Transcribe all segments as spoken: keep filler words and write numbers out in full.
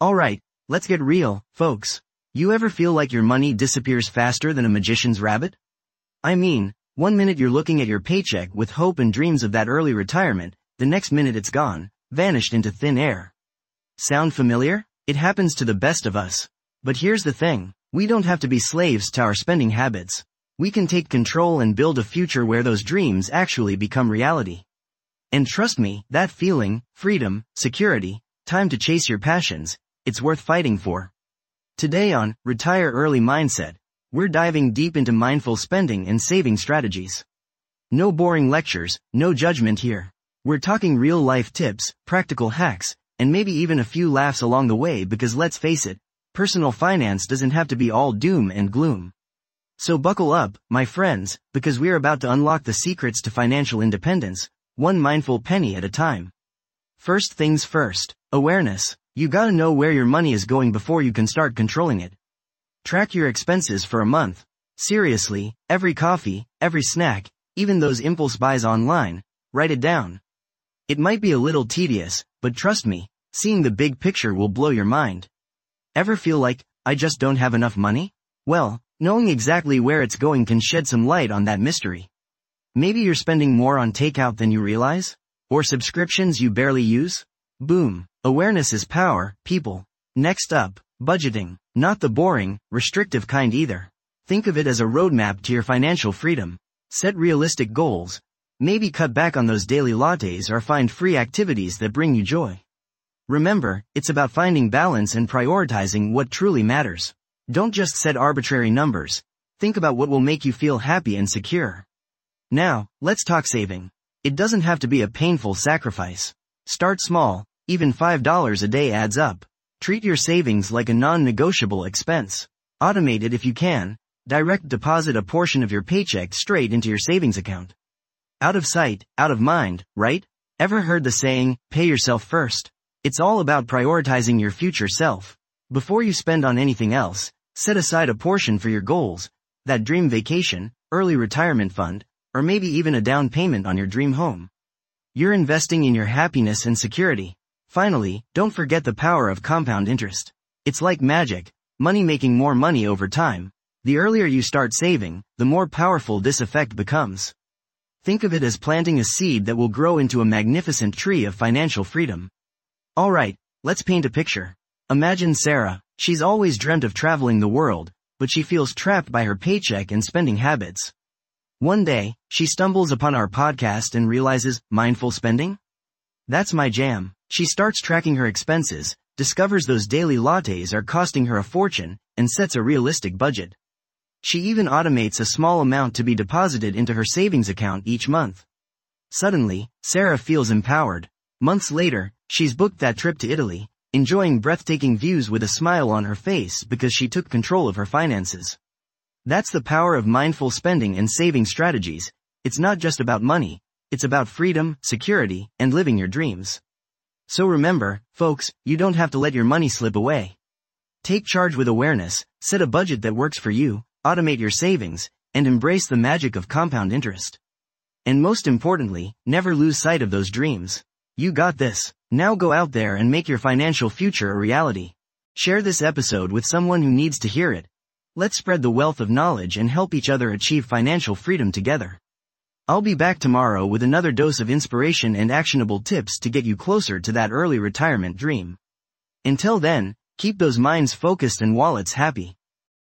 Alright, let's get real, folks. You ever feel like your money disappears faster than a magician's rabbit? I mean, one minute you're looking at your paycheck with hope and dreams of that early retirement, the next minute it's gone, vanished into thin air. Sound familiar? It happens to the best of us. But here's the thing, we don't have to be slaves to our spending habits. We can take control and build a future where those dreams actually become reality. And trust me, that feeling, freedom, security, time to chase your passions, it's worth fighting for. Today on Retire Early Mindset, we're diving deep into mindful spending and saving strategies. No boring lectures, no judgment here. We're talking real-life tips, practical hacks, and maybe even a few laughs along the way because let's face it, personal finance doesn't have to be all doom and gloom. So buckle up, my friends, because we're about to unlock the secrets to financial independence, one mindful penny at a time. First things first, awareness. You gotta know where your money is going before you can start controlling it. Track your expenses for a month. Seriously, every coffee, every snack, even those impulse buys online, write it down. It might be a little tedious, but trust me, seeing the big picture will blow your mind. Ever feel like, I just don't have enough money? Well, knowing exactly where it's going can shed some light on that mystery. Maybe you're spending more on takeout than you realize? Or subscriptions you barely use? Boom. Awareness is power, people. Next up, budgeting. Not the boring, restrictive kind either. Think of it as a roadmap to your financial freedom. Set realistic goals. Maybe cut back on those daily lattes or find free activities that bring you joy. Remember, it's about finding balance and prioritizing what truly matters. Don't just set arbitrary numbers. Think about what will make you feel happy and secure. Now, let's talk saving. It doesn't have to be a painful sacrifice. Start small, even five dollars a day adds up. Treat your savings like a non-negotiable expense. Automate it if you can. Direct deposit a portion of your paycheck straight into your savings account. Out of sight, out of mind, right? Ever heard the saying, pay yourself first? It's all about prioritizing your future self. Before you spend on anything else, set aside a portion for your goals, that dream vacation, early retirement fund, or maybe even a down payment on your dream home. You're investing in your happiness and security. Finally, don't forget the power of compound interest. It's like magic, money making more money over time. The earlier you start saving, the more powerful this effect becomes. Think of it as planting a seed that will grow into a magnificent tree of financial freedom. Alright, let's paint a picture. Imagine Sarah. She's always dreamt of traveling the world, but she feels trapped by her paycheck and spending habits. One day, she stumbles upon our podcast and realizes, mindful spending? That's my jam. She starts tracking her expenses, discovers those daily lattes are costing her a fortune, and sets a realistic budget. She even automates a small amount to be deposited into her savings account each month. Suddenly, Sarah feels empowered. Months later, she's booked that trip to Italy, enjoying breathtaking views with a smile on her face because she took control of her finances. That's the power of mindful spending and saving strategies. It's not just about money, it's about freedom, security, and living your dreams. So remember, folks, you don't have to let your money slip away. Take charge with awareness, set a budget that works for you, automate your savings, and embrace the magic of compound interest. And most importantly, never lose sight of those dreams. You got this. Now go out there and make your financial future a reality. Share this episode with someone who needs to hear it. Let's spread the wealth of knowledge and help each other achieve financial freedom together. I'll be back tomorrow with another dose of inspiration and actionable tips to get you closer to that early retirement dream. Until then, keep those minds focused and wallets happy.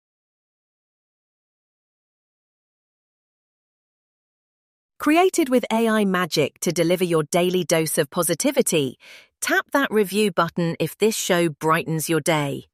Created with A I magic to deliver your daily dose of positivity, tap that review button if this show brightens your day.